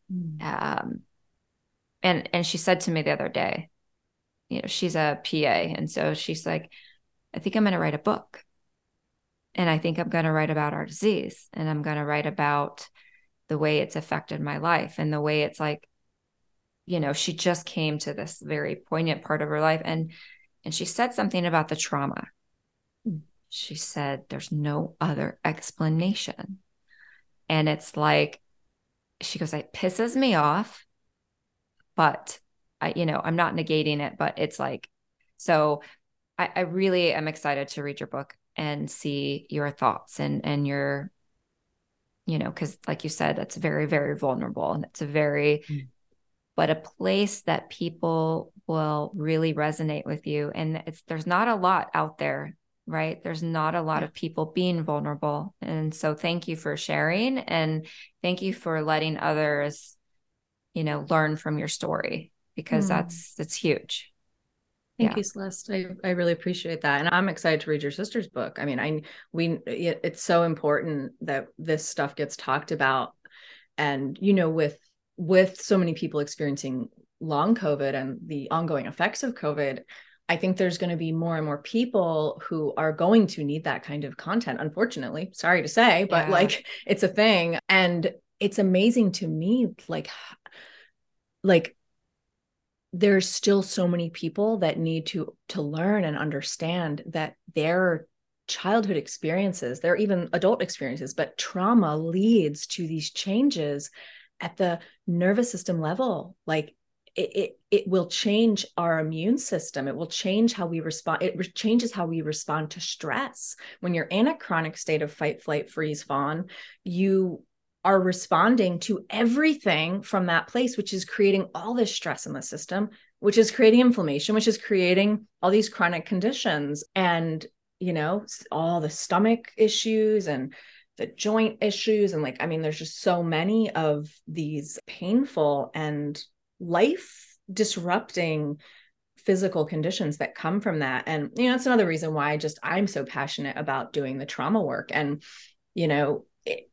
and she said to me the other day, she's a PA. And so she's like, I think I'm going to write a book, and I think I'm going to write about our disease, and I'm going to write about the way it's affected my life, and the way it's like, she just came to this very poignant part of her life. And she said something about the trauma. She said, there's no other explanation. And it's like, she goes, it pisses me off, but I'm not negating it, but it's like, so I really am excited to read your book and see your thoughts and your, because like you said, that's very, very vulnerable, and it's but a place that people will really resonate with you. And there's not a lot out there, right? There's not a lot of people being vulnerable. And so thank you for sharing, and thank you for letting others, learn from your story, because that's huge. Thank you, Celeste. I really appreciate that. And I'm excited to read your sister's book. I mean, it's so important that this stuff gets talked about. And, with so many people experiencing long COVID and the ongoing effects of COVID, I think there's going to be more and more people who are going to need that kind of content. Unfortunately, sorry to say, but like it's a thing. And it's amazing to me, like there's still so many people that need to learn and understand that their childhood experiences, their even adult experiences, but trauma leads to these changes at the nervous system level. Like it will change our immune system. It will change how we respond. It changes how we respond to stress. When you're in a chronic state of fight, flight, freeze, fawn, you are responding to everything from that place, which is creating all this stress in the system, which is creating inflammation, which is creating all these chronic conditions and, you know, all the stomach issues and the joint issues. And like, I mean, there's just so many of these painful and life disrupting physical conditions that come from that. And, you know, it's another reason why I'm so passionate about doing the trauma work. And, you know,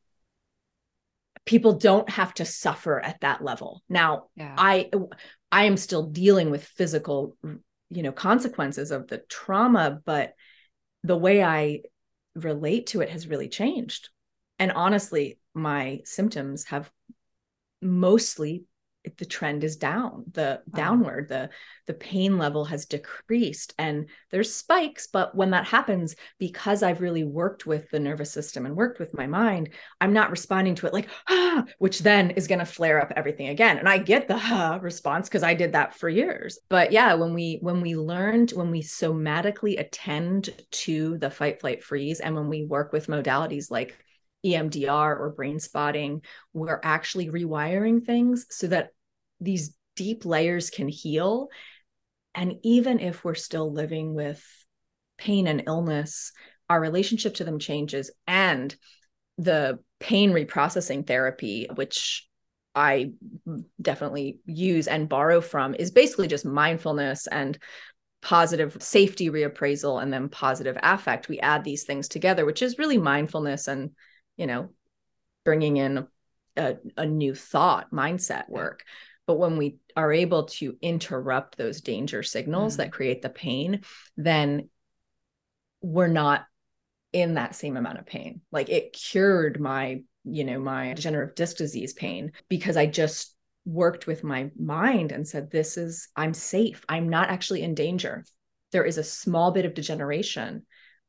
people don't have to suffer at that level. Now, yeah. I am still dealing with physical, you know, consequences of the trauma, but the way I relate to it has really changed. And honestly, my symptoms have mostly, the trend is down, downward, the pain level has decreased, and there's spikes. But when that happens, because I've really worked with the nervous system and worked with my mind, I'm not responding to it like, which then is going to flare up everything again. And I get the response because I did that for years. But yeah, when we somatically attend to the fight, flight, freeze, and when we work with modalities like EMDR or brain spotting, we're actually rewiring things so that these deep layers can heal. And even if we're still living with pain and illness, our relationship to them changes. And the pain reprocessing therapy, which I definitely use and borrow from, is basically just mindfulness and positive safety reappraisal and then positive affect. We add these things together, which is really mindfulness and, you know, bringing in a new thought mindset work. But when we are able to interrupt those danger signals that create the pain, then we're not in that same amount of pain. Like it cured my degenerative disc disease pain because I just worked with my mind and said, I'm safe. I'm not actually in danger. There is a small bit of degeneration.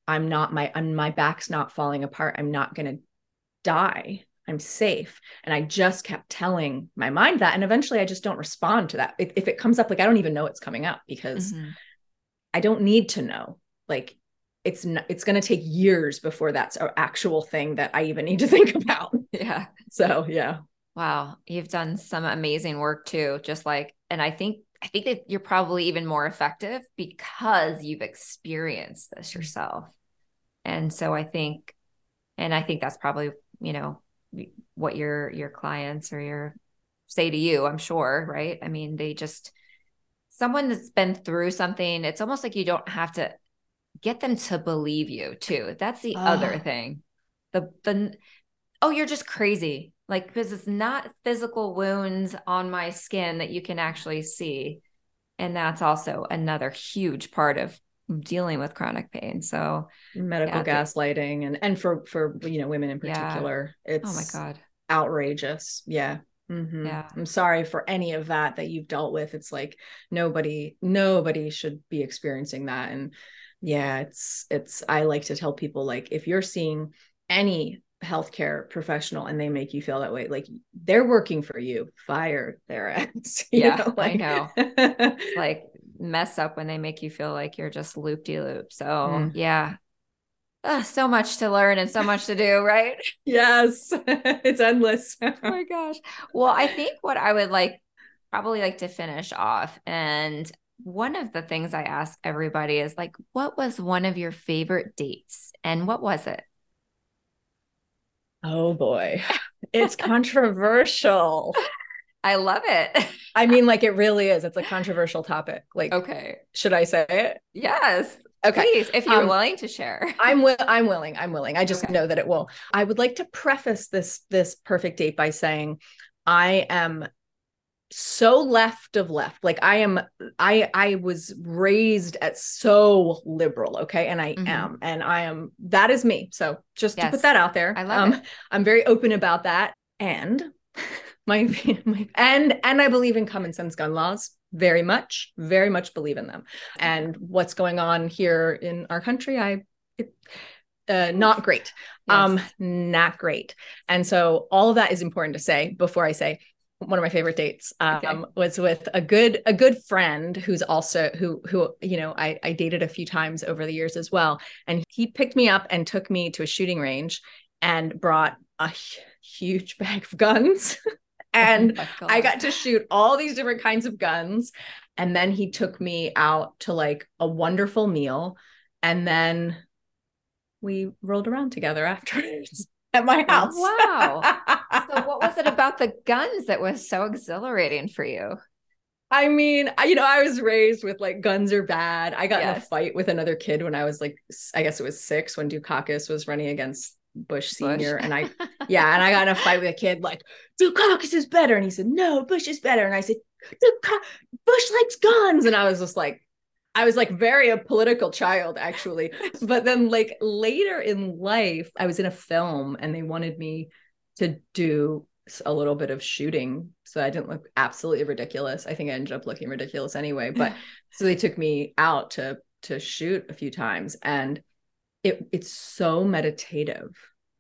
My back's not falling apart. I'm not going to die. I'm safe. And I just kept telling my mind that. And eventually I just don't respond to that. If it comes up, like, I don't even know it's coming up because I don't need to know. Like it's going to take years before that's an actual thing that I even need to think about. Yeah. So, yeah. Wow. You've done some amazing work too. Just like, and I think that you're probably even more effective because you've experienced this yourself. And so I think that's probably, you know, what your clients or say to you, I'm sure, right? I mean, someone that's been through something, it's almost like you don't have to get them to believe you too. That's the other thing. You're just crazy. Like, because it's not physical wounds on my skin that you can actually see. And that's also another huge part of dealing with chronic pain. So medical gaslighting and for you know, women in particular, it's, oh my God, outrageous. Yeah. Mm-hmm. Yeah. I'm sorry for any of that you've dealt with. It's like nobody should be experiencing that. And yeah, I like to tell people, like, if you're seeing any healthcare professional and they make you feel that way, like, they're working for you, fire their ass. I know. It's like mess up when they make you feel like you're just loop-de-loop. So yeah. So much to learn and so much to do, right? Yes. It's endless. Oh my gosh. Well, I think what I would probably like to finish off, and one of the things I ask everybody is like, what was one of your favorite dates and what was it? Oh boy. It's controversial. I love it. I mean, like, it really is. It's a controversial topic. Like, okay, should I say it? Yes. Okay. Please, if you're willing to share. I'm willing. I just know that it will. I would like to preface this perfect date by saying I am so left of left. Like, I was raised at so liberal. Okay. And that is me. So just to put that out there, I love it. I'm very open about that. And and I believe in common sense gun laws. Very much believe in them. And what's going on here in our country, not great. Yes. Not great. And so all of that is important to say before I say one of my favorite dates was with a good friend who's also who you know, I dated a few times over the years as well. And he picked me up and took me to a shooting range and brought a huge bag of guns. And I got to shoot all these different kinds of guns. And then he took me out to like a wonderful meal. And then we rolled around together afterwards at my house. Wow. So what was it about the guns that was so exhilarating for you? I mean, I was raised with like guns are bad. I got in a fight with another kid when I was like, I guess it was 6, when Dukakis was running against Bush Senior. And I got in a fight with a kid like, Dukakis is better. And he said, no, Bush is better. And I said, Bush likes guns. And I was just like, very a political child, actually. But then like later in life, I was in a film and they wanted me to do a little bit of shooting. So I didn't look absolutely ridiculous. I think I ended up looking ridiculous anyway. But so they took me out to shoot a few times. And it's so meditative.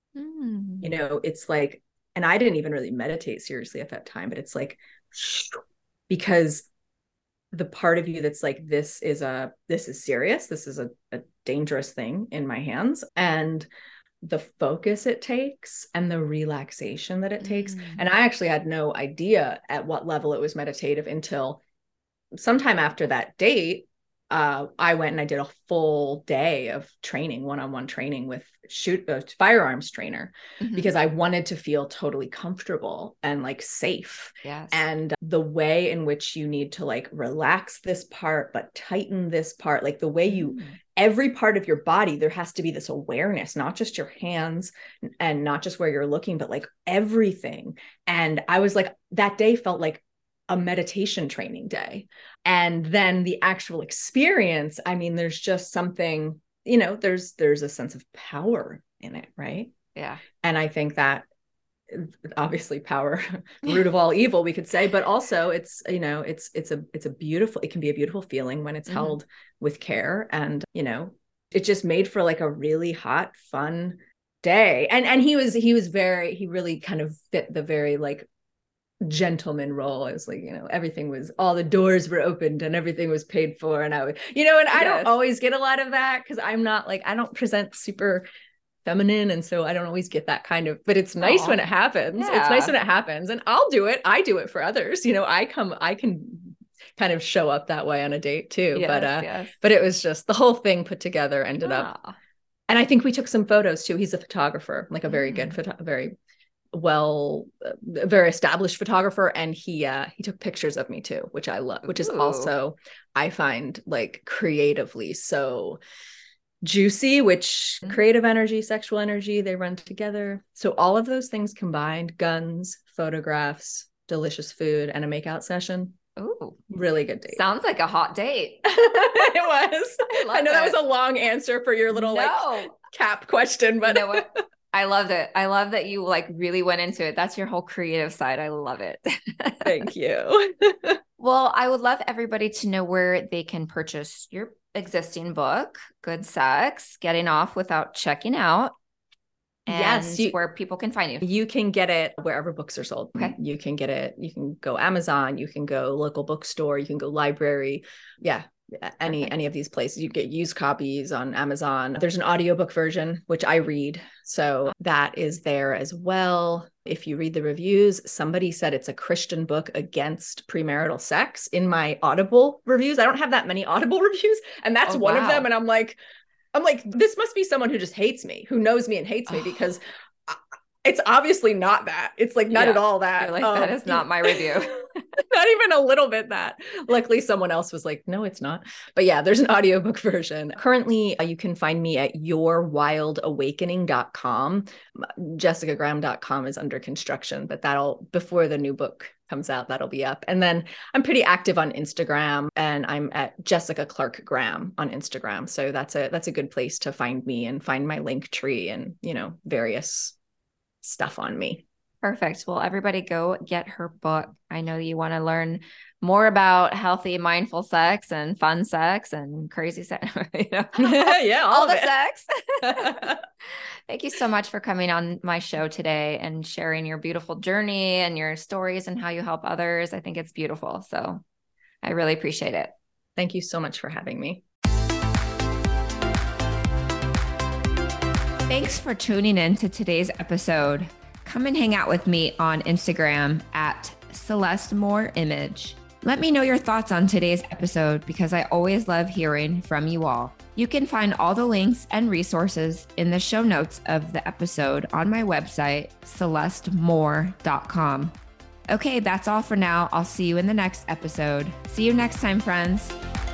It's like, and I didn't even really meditate seriously at that time, but it's like, because the part of you that's like, this is serious. This is a dangerous thing in my hands. And the focus it takes and the relaxation that it takes. And I actually had no idea at what level it was meditative until sometime after that date. I went and I did a full day of training, one-on-one training with a firearms trainer, because I wanted to feel totally comfortable and like safe. Yes. And the way in which you need to like relax this part, but tighten this part, like the way every part of your body, there has to be this awareness, not just your hands and not just where you're looking, but like everything. And I was like, that day felt like a meditation training day. And then the actual experience, I mean, there's just something, there's a sense of power in it. Right. Yeah. And I think that obviously power, root of all evil, we could say, but also it's a beautiful, it can be a beautiful feeling when it's held with care. And, it just made for like a really hot, fun day. And he really kind of fit the very like gentleman role. It was like, everything was, all the doors were opened and everything was paid for. And I would, and I don't always get a lot of that because I'm not like, I don't present super feminine. And so I don't always get that kind of, but it's nice when it happens. Yeah. It's nice when it happens, and I'll do it. I do it for others. I can kind of show up that way on a date too. Yes, but it was just the whole thing put together ended up. And I think we took some photos too. He's a photographer, like a very good very established photographer, and he took pictures of me too, which I love, which is also, I find like creatively so juicy, which creative energy, sexual energy, they run together. So all of those things combined, guns, photographs, delicious food, and a makeout session. Oh, really good date. Sounds like a hot date. It was. I know that was a long answer for your little like cap question, but you know what? I loved it. I love that you like really went into it. That's your whole creative side. I love it. Thank you. Well, I would love everybody to know where they can purchase your existing book, Good Sex, Getting Off Without Checking Out. And where people can find you. You can get it wherever books are sold. Okay. You can get it. You can go Amazon. You can go local bookstore. You can go library. Yeah. Any of these places. You get used copies on Amazon. There's an audiobook version, which I read. So that is there as well. If you read the reviews, somebody said it's a Christian book against premarital sex in my Audible reviews. I don't have that many Audible reviews, and that's one of them. And I'm like, this must be someone who just hates me, who knows me and hates me, because it's obviously not that. It's like not at all that. You're like, that is not my review. Not even a little bit that. Luckily, someone else was like, no, it's not. But yeah, there's an audiobook version. Currently, you can find me at yourwildawakening.com. JessicaGraham.com is under construction, but before the new book comes out, that'll be up. And then I'm pretty active on Instagram, and I'm at Jessica Clark Graham on Instagram. So that's a good place to find me and find my link tree and, various stuff on me. Perfect. Well, everybody go get her book. I know you want to learn more about healthy, mindful sex and fun sex and crazy sex. Yeah, all the sex. Thank you so much for coming on my show today and sharing your beautiful journey and your stories and how you help others. I think it's beautiful. So I really appreciate it. Thank you so much for having me. Thanks for tuning in to today's episode. come and hang out with me on Instagram at Celeste Moore Image. Let me know your thoughts on today's episode because I always love hearing from you all. You can find all the links and resources in the show notes of the episode on my website, celestemore.com. Okay, that's all for now. I'll see you in the next episode. See you next time, friends.